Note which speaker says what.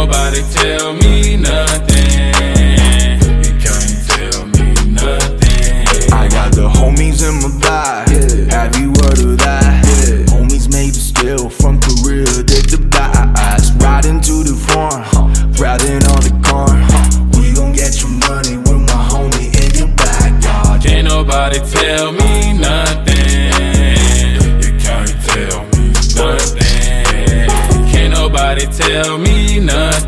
Speaker 1: nobody tell me nothing. You can't tell me nothing.
Speaker 2: I got the homies in my bag. Have you heard of that? Homies made of steel from Korea, did the bass. Riding to the farm, riding on the car. We gon' get your money with my homie in your backyard.
Speaker 1: Can't nobody tell me nothing. You can't tell me nothing. Can't nobody tell me nothing.